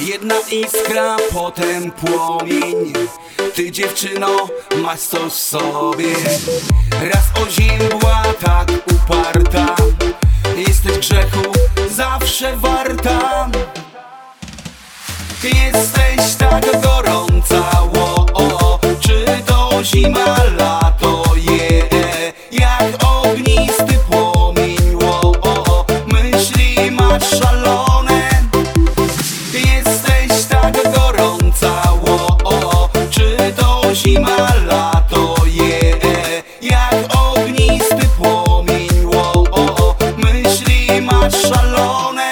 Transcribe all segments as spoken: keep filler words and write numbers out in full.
Jedna iskra, potem płomień. Ty, dziewczyno, masz coś w sobie. Raz oziębła, tak uparta. Jesteś grzechu zawsze warta. Jesteś tak gorąca, o, o. Czy to zima, lato, je jak ognisty płomień, o, o. Myśli masz szalone. Jesteś tak gorąca, o, o. Czy to zima, lato, je jak ognisty płomień, o, o. Myśli masz szalone.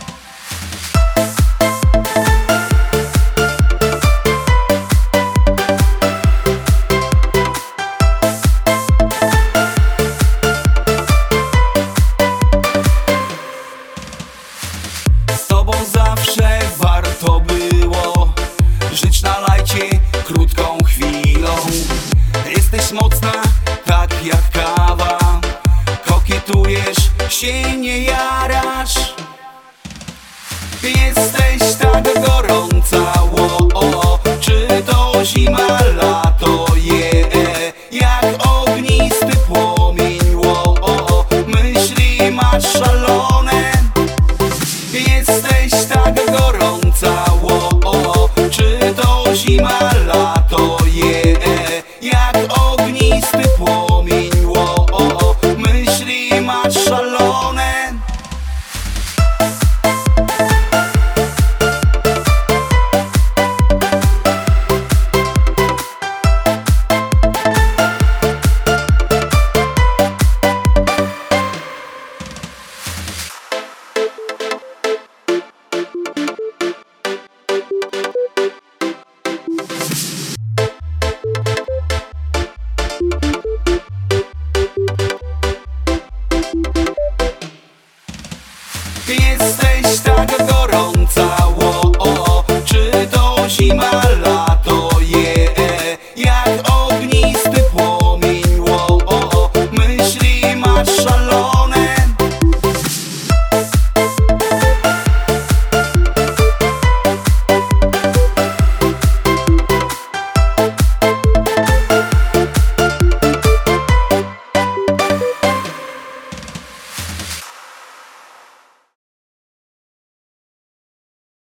Z tobą zawsze warto było żyć na lajcie krótką chwilą. Jesteś mocna, tak jak kawa. Kokietujesz, się nie jarasz. Jesteś tak gorąca, o, o. Czy to zima, lato, je jak ognisty płomień, o, o. Myśli masz szalone. Jesteś